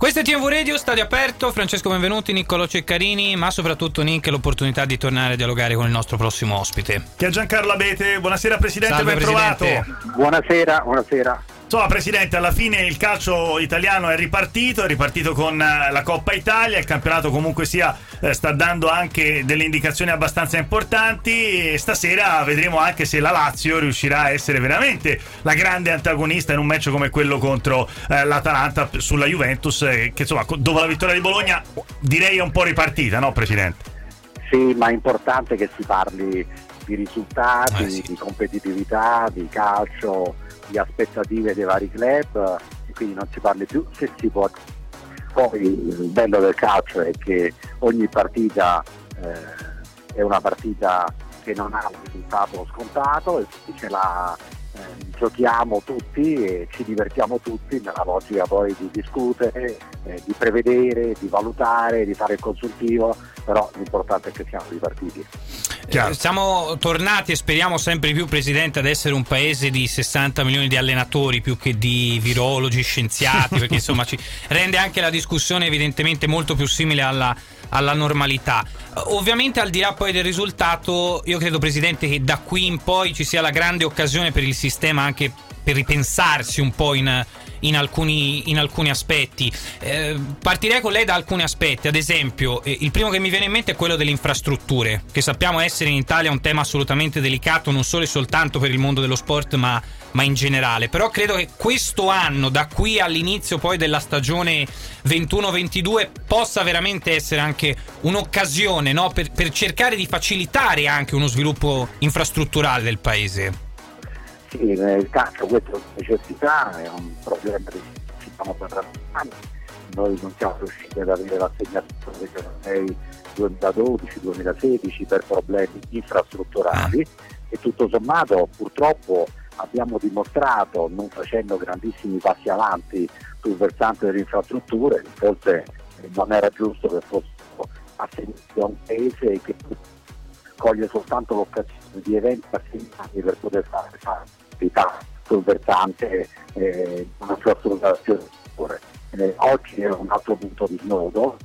Questo è TMV Radio, stadio aperto. Francesco Benvenuti, Niccolò Ceccarini, ma soprattutto Nick, l'opportunità di tornare a dialogare con il nostro prossimo ospite, che è Giancarlo Abete. Buonasera Presidente, Salve, ben trovato. Buonasera. Insomma, Presidente, alla fine il calcio italiano è ripartito con la Coppa Italia. Il campionato comunque sia sta dando anche delle indicazioni abbastanza importanti e stasera vedremo anche se la Lazio riuscirà a essere veramente la grande antagonista in un match come quello contro l'Atalanta sulla Juventus, che insomma dopo la vittoria di Bologna direi è un po' ripartita, no Presidente? Sì, ma è importante che si parli di risultati, sì, di competitività, di calcio, di aspettative dei vari club, e quindi non si parli più se si può. Poi il bello del calcio è che ogni partita è una partita che non ha un risultato scontato e ce la giochiamo tutti e ci divertiamo tutti nella logica poi di discutere, di prevedere, di valutare, di fare il consultivo, però l'importante è che siamo ripartiti. Siamo tornati e speriamo sempre di più, Presidente, ad essere un paese di 60 milioni di allenatori più che di virologi, scienziati, perché insomma ci rende anche la discussione evidentemente molto più simile alla normalità. Ovviamente al di là poi del risultato, io credo, Presidente, che da qui in poi ci sia la grande occasione per il sistema anche per ripensarsi un po' in alcuni aspetti. Partirei con lei da alcuni aspetti. Ad esempio, il primo che mi viene in mente è quello delle infrastrutture, che sappiamo essere in Italia un tema assolutamente delicato, non solo e soltanto per il mondo dello sport, ma in generale. Però credo che questo anno, da qui all'inizio poi della stagione 21-22, possa veramente essere anche un'occasione, no? per cercare di facilitare anche uno sviluppo infrastrutturale del paese. Sì, nel calcio questa è una necessità, è un problema che ci stiamo trattando. Noi non siamo riusciti ad avere l'assegnazione degli europei 2012-2016 per problemi infrastrutturali e tutto sommato purtroppo abbiamo dimostrato, non facendo grandissimi passi avanti sul versante delle infrastrutture, forse non era giusto che fossero assegnati a un paese che coglie soltanto l'occasione di eventi assegnati per poter fare attività sul versante una infrastrutturazione. Oggi è un altro punto di snodo,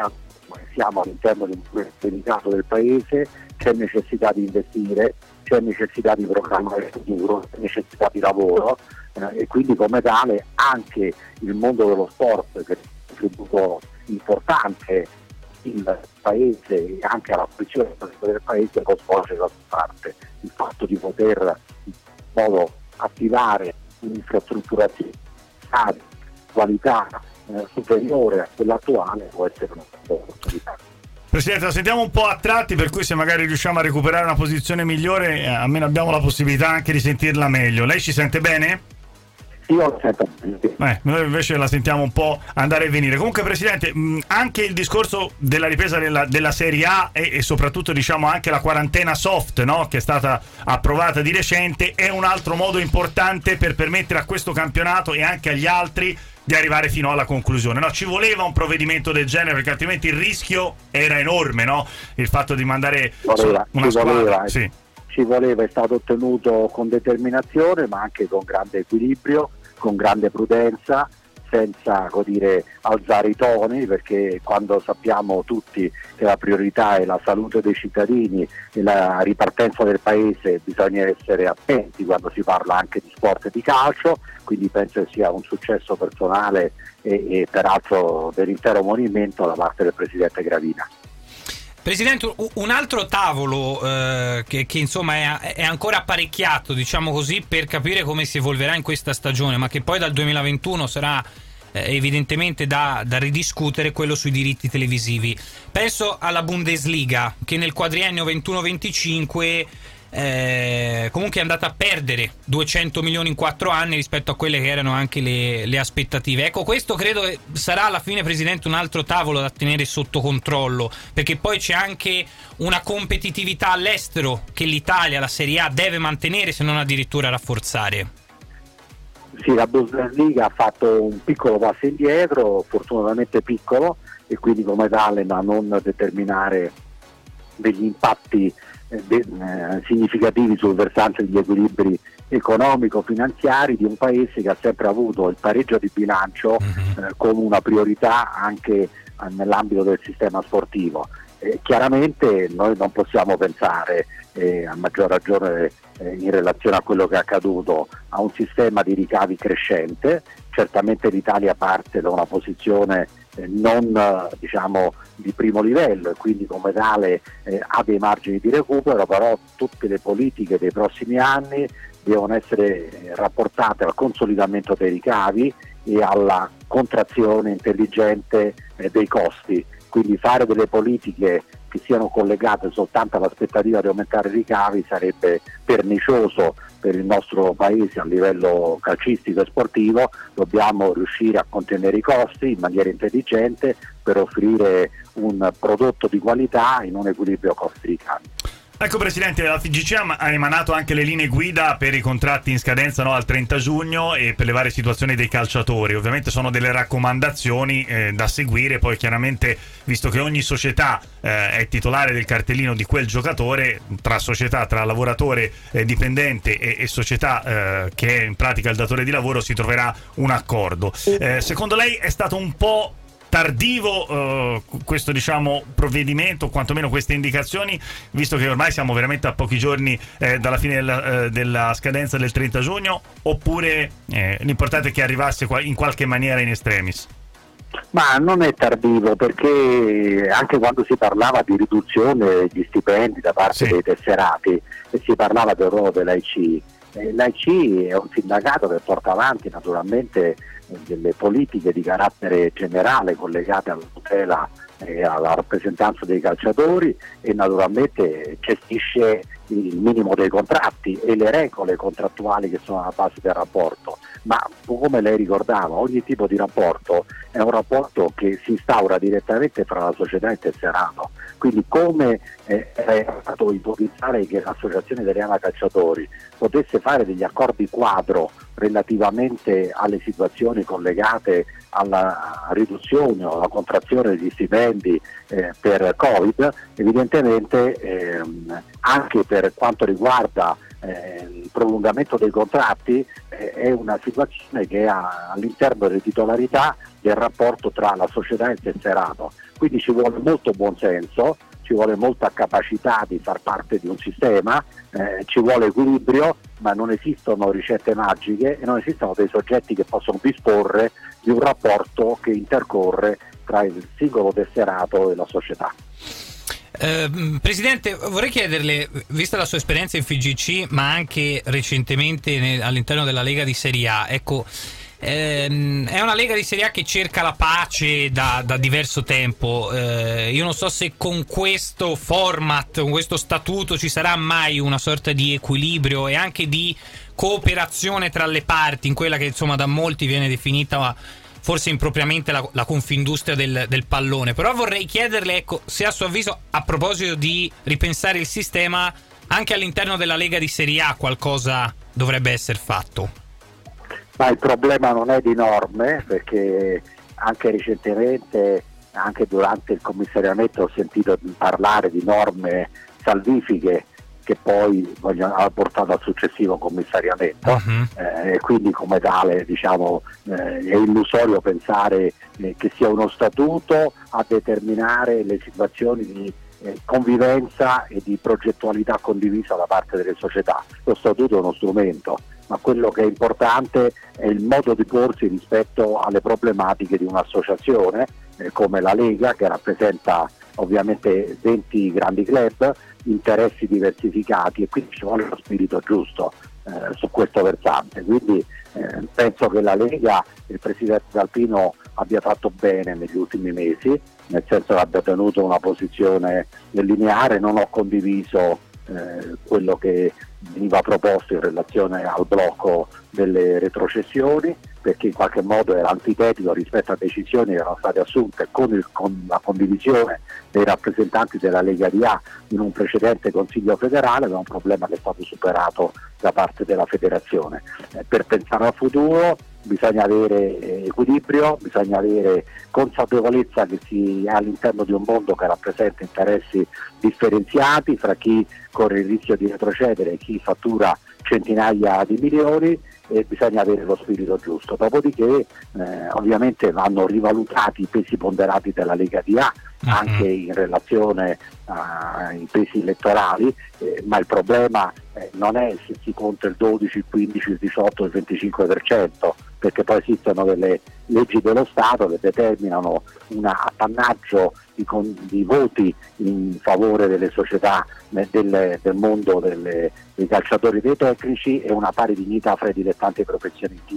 siamo all'interno di un momento delicato del paese, c'è necessità di investire, c'è necessità di programmare il futuro, c'è necessità di lavoro e quindi come tale anche il mondo dello sport, che è un contributo importante il paese e anche alla posizione del paese, può svolgere la sua parte. Il fatto di poter in modo attivare un'infrastrutturazione di qualità superiore a quella attuale può essere una opportunità. Presidente, la sentiamo un po' a tratti, per cui se magari riusciamo a recuperare una posizione migliore, almeno abbiamo la possibilità anche di sentirla meglio. Lei ci sente bene? Io lo sento bene. Noi invece la sentiamo un po' andare e venire. Comunque, Presidente, anche il discorso della ripresa della Serie A e soprattutto diciamo anche la quarantena soft, no? Che è stata approvata di recente, è un altro modo importante per permettere a questo campionato e anche agli altri di arrivare fino alla conclusione, no? Ci voleva un provvedimento del genere, perché altrimenti il rischio era enorme, no? Il fatto di mandare una squadra. Ci voleva, è stato ottenuto con determinazione, ma anche con grande equilibrio, con grande prudenza, senza alzare i toni, perché quando sappiamo tutti che la priorità è la salute dei cittadini e la ripartenza del paese, bisogna essere attenti quando si parla anche di sport e di calcio, quindi penso che sia un successo personale e peraltro dell'intero movimento da parte del Presidente Gravina. Presidente, un altro tavolo che insomma è ancora apparecchiato, diciamo così, per capire come si evolverà in questa stagione, ma che poi dal 2021 sarà evidentemente da ridiscutere, quello sui diritti televisivi. Penso alla Bundesliga, che nel quadriennio 21-25 comunque è andata a perdere 200 milioni in 4 anni rispetto a quelle che erano anche le aspettative. Ecco, questo credo che sarà alla fine, Presidente, un altro tavolo da tenere sotto controllo, perché poi c'è anche una competitività all'estero che l'Italia, la Serie A, deve mantenere, se non addirittura rafforzare. Sì, la Bundesliga ha fatto un piccolo passo indietro, fortunatamente piccolo, e quindi come tale da non determinare degli impatti significativi sul versante degli equilibri economico-finanziari di un paese che ha sempre avuto il pareggio di bilancio come una priorità anche nell'ambito del sistema sportivo. Chiaramente noi non possiamo pensare, a maggior ragione in relazione a quello che è accaduto, a un sistema di ricavi crescente. Certamente l'Italia parte da una posizione non di primo livello e quindi come tale ha dei margini di recupero, però tutte le politiche dei prossimi anni devono essere rapportate al consolidamento dei ricavi e alla contrazione intelligente dei costi. Quindi fare delle politiche che siano collegate soltanto all'aspettativa di aumentare i ricavi sarebbe pernicioso per il nostro paese a livello calcistico e sportivo. Dobbiamo riuscire a contenere i costi in maniera intelligente per offrire un prodotto di qualità in un equilibrio costi-ricavi. Ecco Presidente, la FIGC ha emanato anche le linee guida per i contratti in scadenza al 30 giugno e per le varie situazioni dei calciatori. Ovviamente sono delle raccomandazioni da seguire, poi chiaramente visto che ogni società è titolare del cartellino di quel giocatore, tra lavoratore dipendente e società che è in pratica il datore di lavoro si troverà un accordo. Secondo lei è stato un po' tardivo questo provvedimento, o quantomeno queste indicazioni, visto che ormai siamo veramente a pochi giorni dalla fine della scadenza del 30 giugno, oppure l'importante è che arrivasse in qualche maniera in extremis? Ma non è tardivo, perché anche quando si parlava di riduzione degli stipendi da parte dei tesserati e si parlava del ruolo dell'AIC, l'AIC è un sindacato che porta avanti naturalmente delle politiche di carattere generale collegate alla tutela e alla rappresentanza dei calciatori e naturalmente gestisce il minimo dei contratti e le regole contrattuali che sono alla base del rapporto. Ma come lei ricordava, ogni tipo di rapporto è un rapporto che si instaura direttamente fra la società e il tesserato. Quindi come è stato ipotizzare che l'Associazione Italiana Calciatori potesse fare degli accordi quadro relativamente alle situazioni collegate alla riduzione o alla contrazione degli stipendi per Covid, evidentemente anche per quanto riguarda il prolungamento dei contratti è una situazione che ha all'interno delle titolarità del rapporto tra la società e il tesserato. Quindi ci vuole molto buonsenso, ci vuole molta capacità di far parte di un sistema, ci vuole equilibrio, ma non esistono ricette magiche e non esistono dei soggetti che possono disporre di un rapporto che intercorre tra il singolo tesserato e la società. Presidente, vorrei chiederle, vista la sua esperienza in FIGC ma anche recentemente all'interno della Lega di Serie A, ecco, è una Lega di Serie A che cerca la pace da diverso tempo. Io non so se con questo format, con questo statuto ci sarà mai una sorta di equilibrio e anche di cooperazione tra le parti in quella che insomma da molti viene definita forse impropriamente la confindustria del pallone. Però vorrei chiederle, ecco, se a suo avviso, a proposito di ripensare il sistema, anche all'interno della Lega di Serie A qualcosa dovrebbe essere fatto. Ma il problema non è di norme, perché anche recentemente, anche durante il commissariamento, ho sentito parlare di norme salvifiche che poi ha portato al successivo commissariamento, e quindi come tale è illusorio pensare che sia uno statuto a determinare le situazioni di convivenza e di progettualità condivisa da parte delle società. Lo statuto è uno strumento, ma quello che è importante è il modo di porsi rispetto alle problematiche di un'associazione come la Lega, che rappresenta ovviamente 20 grandi club, interessi diversificati, e quindi ci vuole lo spirito giusto su questo versante. Quindi penso che la Lega, il Presidente Alpino, abbia fatto bene negli ultimi mesi, nel senso che abbia tenuto una posizione lineare. Non ho condiviso quello che veniva proposto in relazione al blocco delle retrocessioni, perché in qualche modo era antitetico rispetto a decisioni che erano state assunte con la condivisione dei rappresentanti della Lega di A in un precedente Consiglio federale, ma è un problema che è stato superato da parte della Federazione. Per pensare al futuro bisogna avere equilibrio, bisogna avere consapevolezza che si è all'interno di un mondo che rappresenta interessi differenziati fra chi corre il rischio di retrocedere e chi fattura centinaia di milioni, e bisogna avere lo spirito giusto. Dopodiché ovviamente vanno rivalutati i pesi ponderati della Lega DA anche in relazione ai pesi elettorali, ma il problema non è se si conta il 12, il 15, il 18, il 25%, perché poi esistono delle leggi dello Stato che determinano un appannaggio di voti in favore delle società del mondo dei calciatori e dei tecnici e una pari dignità fra i dilettanti e i professionisti.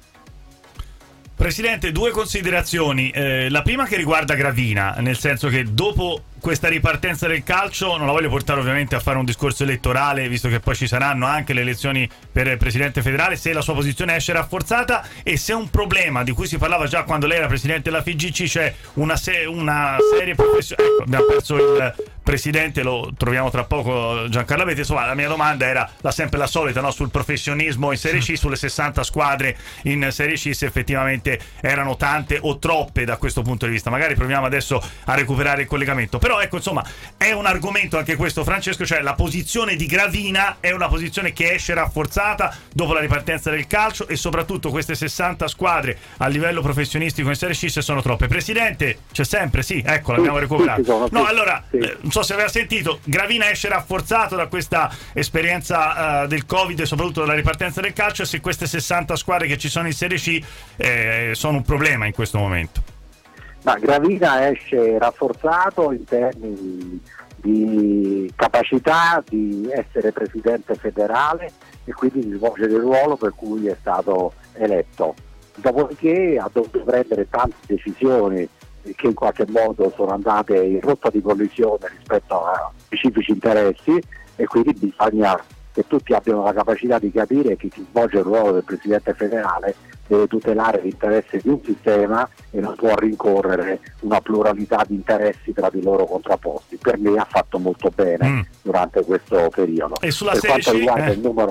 Presidente, due considerazioni. La prima che riguarda Gravina, nel senso che dopo questa ripartenza del calcio, non la voglio portare ovviamente a fare un discorso elettorale, visto che poi ci saranno anche le elezioni per il presidente federale, se la sua posizione esce rafforzata e se un problema di cui si parlava già quando lei era presidente della FIGC, c'è una serie professionale. Ecco, abbiamo perso il presidente, lo troviamo tra poco, Giancarlo Abete. Insomma, la mia domanda era sempre la solita, no? Sul professionismo in Serie C, sulle 60 squadre in Serie C, se effettivamente erano tante o troppe da questo punto di vista. Magari proviamo adesso a recuperare il collegamento. Però ecco, insomma, è un argomento anche questo, Francesco, cioè la posizione di Gravina è una posizione che esce rafforzata dopo la ripartenza del calcio, e soprattutto queste 60 squadre a livello professionistico in Serie C, se sono troppe. Presidente, c'è sempre? Sì, ecco, l'abbiamo recuperato. No, allora, non so se aveva sentito, Gravina esce rafforzato da questa esperienza del Covid e soprattutto dalla ripartenza del calcio, e se queste 60 squadre che ci sono in Serie C sono un problema in questo momento. Ma Gravina esce rafforzato in termini di capacità di essere presidente federale e quindi di svolgere il ruolo per cui è stato eletto. Dopodiché ha dovuto prendere tante decisioni che in qualche modo sono andate in rotta di collisione rispetto a specifici interessi, e quindi bisogna che tutti abbiano la capacità di capire che chi svolge il ruolo del presidente federale deve tutelare l'interesse di un sistema e non può rincorrere una pluralità di interessi tra di loro contrapposti. Per me ha fatto molto bene durante questo periodo. E sulla per quanto riguarda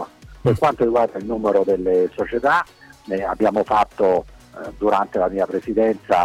il numero delle società, abbiamo fatto durante la mia presidenza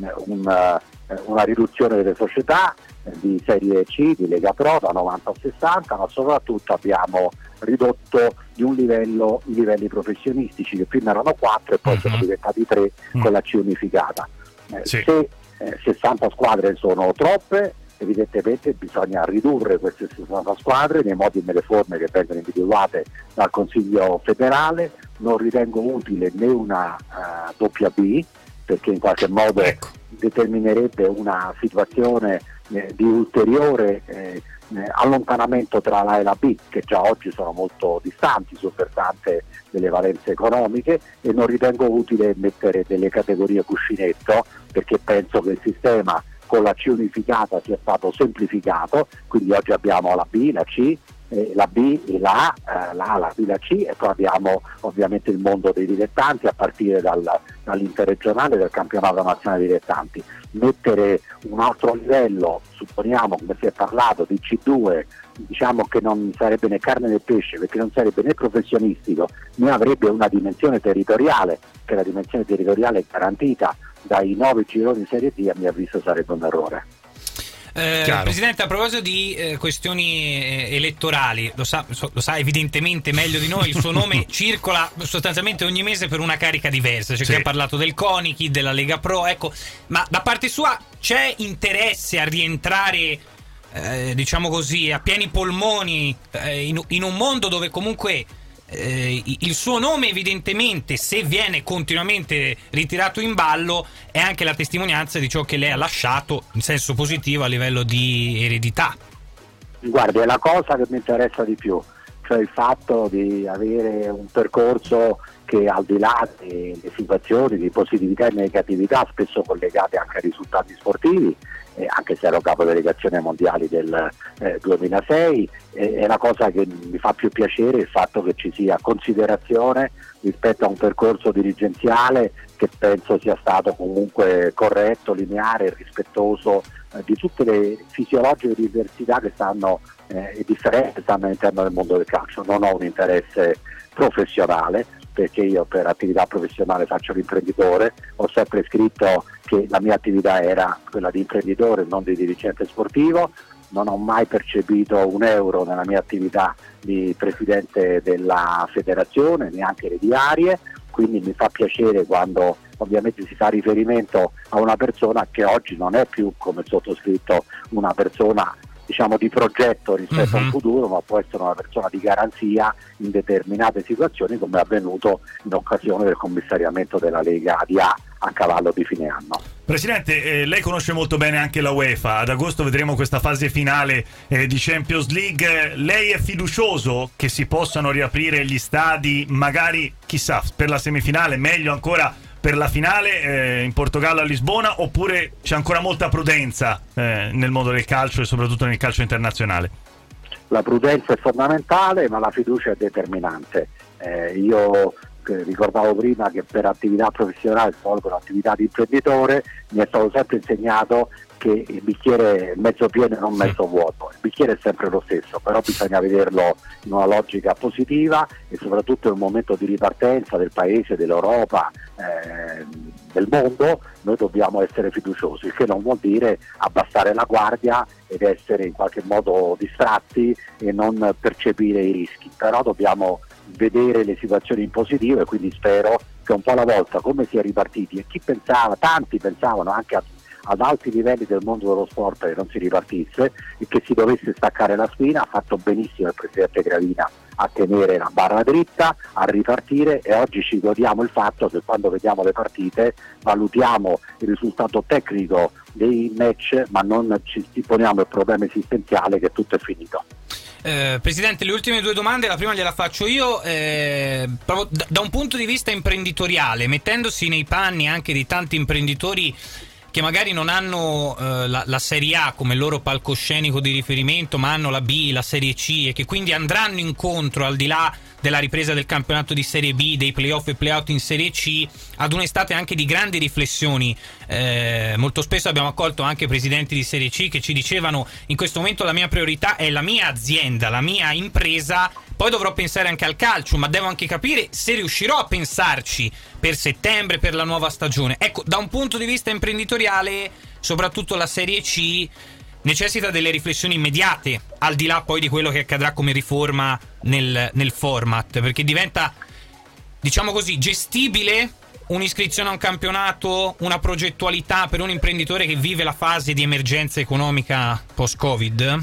una riduzione delle società di Serie C, di Lega Pro, da 90 a 60, ma soprattutto abbiamo ridotto di un livello i livelli professionistici, che prima erano 4 e poi sono diventati 3 con la C unificata. Sì. Se 60 squadre sono troppe, evidentemente bisogna ridurre queste 60 squadre nei modi e nelle forme che vengono individuate dal Consiglio federale. Non ritengo utile né una doppia B, perché in qualche modo determinerebbe una situazione di ulteriore allontanamento tra l'A e la B, che già oggi sono molto distanti sul versante delle valenze economiche, e non ritengo utile mettere delle categorie cuscinetto, perché penso che il sistema con la C unificata sia stato semplificato, quindi oggi abbiamo la B, la C, la B e la A, la B, la C, e poi abbiamo ovviamente il mondo dei dilettanti a partire dall'interregionale del campionato nazionale dilettanti. Mettere un altro livello, supponiamo, come si è parlato, di C2, diciamo che non sarebbe né carne né pesce, perché non sarebbe né professionistico né avrebbe una dimensione territoriale, che la dimensione territoriale è garantita dai 9 gironi di Serie D, a mio avviso sarebbe un errore. Presidente, a proposito di questioni elettorali, lo sa evidentemente meglio di noi, il suo nome circola sostanzialmente ogni mese per una carica diversa. C'è chi ha parlato del CONICI, della Lega Pro, ecco, ma da parte sua c'è interesse a rientrare, diciamo così, a pieni polmoni in un mondo dove comunque il suo nome evidentemente, se viene continuamente ritirato in ballo, è anche la testimonianza di ciò che lei ha lasciato in senso positivo a livello di eredità? Guardi, è la cosa che mi interessa di più, cioè il fatto di avere un percorso che, al di là delle situazioni di positività e negatività spesso collegate anche ai risultati sportivi, anche se ero capo delegazione mondiali del 2006, è la cosa che mi fa più piacere, il fatto che ci sia considerazione rispetto a un percorso dirigenziale che penso sia stato comunque corretto, lineare e rispettoso di tutte le fisiologiche diversità che stanno e differenze stanno all'interno del mondo del calcio. Non ho un interesse professionale, perché io per attività professionale faccio l'imprenditore, ho sempre scritto che la mia attività era quella di imprenditore, non di dirigente sportivo. Non ho mai percepito €1 nella mia attività di presidente della federazione, neanche le diarie, quindi mi fa piacere quando ovviamente si fa riferimento a una persona che oggi non è più, come sottoscritto, una persona diciamo di progetto rispetto al futuro, ma può essere una persona di garanzia in determinate situazioni, come è avvenuto in occasione del commissariamento della Lega di A cavallo di fine anno. Presidente, lei conosce molto bene anche la UEFA, ad agosto vedremo questa fase finale di Champions League. Lei è fiducioso che si possano riaprire gli stadi, magari chissà per la semifinale, meglio ancora per la finale in Portogallo a Lisbona, oppure c'è ancora molta prudenza nel mondo del calcio e soprattutto nel calcio internazionale? La prudenza è fondamentale, ma la fiducia è determinante. Io ricordavo prima che per attività professionale svolgo l'attività di imprenditore, mi è stato sempre insegnato che il bicchiere è mezzo pieno e non mezzo vuoto. Il bicchiere è sempre lo stesso, però bisogna vederlo in una logica positiva e soprattutto in un momento di ripartenza del paese, dell'Europa, del mondo, noi dobbiamo essere fiduciosi, il che non vuol dire abbassare la guardia ed essere in qualche modo distratti e non percepire i rischi, però dobbiamo vedere le situazioni in positivo e quindi spero che un po' alla volta, come si è ripartiti, e chi pensava, tanti pensavano anche ad alti livelli del mondo dello sport che non si ripartisse e che si dovesse staccare la spina, ha fatto benissimo il presidente Gravina a tenere la barra dritta, a ripartire, e oggi ci godiamo il fatto che quando vediamo le partite valutiamo il risultato tecnico dei match, ma non ci poniamo il problema esistenziale che tutto è finito. Presidente, le ultime due domande, la prima gliela faccio io, proprio da un punto di vista imprenditoriale, mettendosi nei panni anche di tanti imprenditori che magari non hanno la Serie A come loro palcoscenico di riferimento, ma hanno la B, la Serie C, e che quindi andranno incontro, al di là della ripresa del campionato di Serie B, dei playoff e playout in Serie C, ad un'estate anche di grandi riflessioni. Molto spesso abbiamo accolto anche presidenti di Serie C che ci dicevano: in questo momento la mia priorità è la mia azienda, la mia impresa, poi dovrò pensare anche al calcio, ma devo anche capire se riuscirò a pensarci per settembre, per la nuova stagione. Ecco, da un punto di vista imprenditoriale, soprattutto la Serie C necessita delle riflessioni immediate, al di là poi di quello che accadrà come riforma nel format, perché diventa, diciamo così, gestibile un'iscrizione a un campionato, una progettualità per un imprenditore che vive la fase di emergenza economica post-Covid?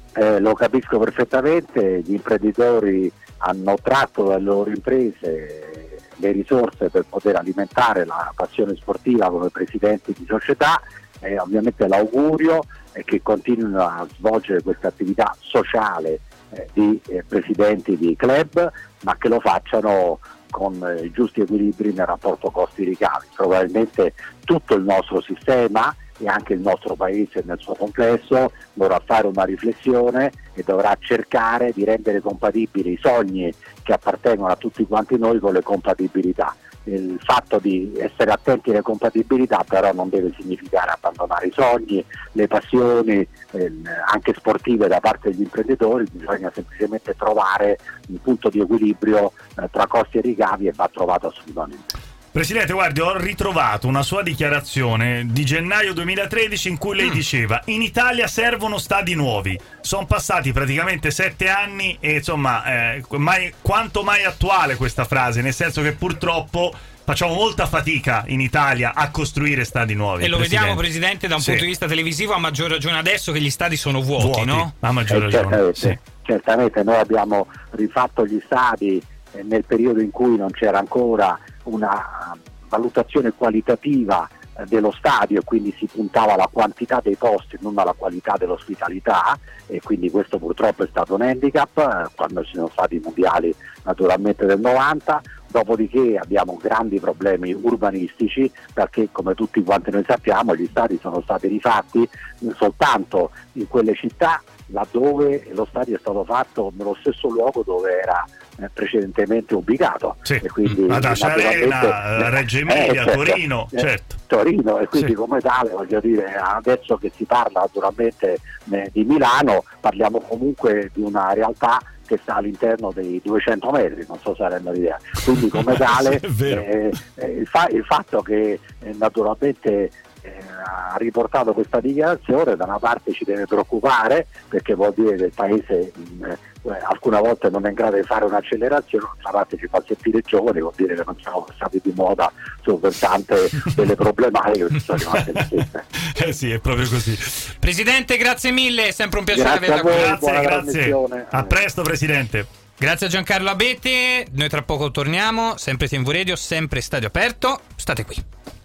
Lo capisco perfettamente, gli imprenditori hanno tratto dalle loro imprese le risorse per poter alimentare la passione sportiva come presidenti di società, e ovviamente l'augurio è che continuino a svolgere questa attività sociale di presidenti di club, ma che lo facciano con i giusti equilibri nel rapporto costi-ricavi. Probabilmente tutto il nostro sistema e anche il nostro paese nel suo complesso dovrà fare una riflessione e dovrà cercare di rendere compatibili i sogni che appartengono a tutti quanti noi con le compatibilità. Il fatto di essere attenti alle compatibilità però non deve significare abbandonare i sogni, le passioni anche sportive da parte degli imprenditori. Bisogna semplicemente trovare un punto di equilibrio tra costi e ricavi, e va trovato assolutamente. Presidente, guardi, ho ritrovato una sua dichiarazione di gennaio 2013 in cui lei diceva: in Italia servono stadi nuovi. Sono passati praticamente 7 anni e insomma quanto mai attuale questa frase, nel senso che purtroppo facciamo molta fatica in Italia a costruire stadi nuovi. E lo vediamo, Presidente, da un punto di vista televisivo, a maggior ragione adesso che gli stadi sono vuoti, no? A maggior ragione. Certamente, noi abbiamo rifatto gli stadi nel periodo in cui non c'era ancora una valutazione qualitativa dello stadio, e quindi si puntava alla quantità dei posti, non alla qualità dell'ospitalità, e quindi questo purtroppo è stato un handicap quando ci sono stati i mondiali naturalmente del 90. Dopodiché abbiamo grandi problemi urbanistici, perché come tutti quanti noi sappiamo gli stadi sono stati rifatti soltanto in quelle città laddove lo stadio è stato fatto nello stesso luogo dove era precedentemente ubicato, sì. E quindi ad Aciarena, Reggio Emilia, Torino, certo. Torino, e quindi come tale, voglio dire, adesso che si parla naturalmente di Milano, parliamo comunque di una realtà che sta all'interno dei 200 metri, non so se rendono l'idea. Quindi come tale il fatto che naturalmente ha riportato questa dichiarazione da una parte ci deve preoccupare, perché vuol dire che il paese alcune volte non è in grado di fare un'accelerazione, d'altra parte ci fa sentire giovani, vuol dire che non siamo passati di moda sul versante delle problematiche che sono rimaste le stesse. Sì, è proprio così. Presidente, grazie mille, è sempre un piacere Grazie averla qui. Grazie. A presto, Presidente. Grazie a Giancarlo Abete, noi tra poco torniamo, sempre Team V Radio, sempre stadio aperto, state qui.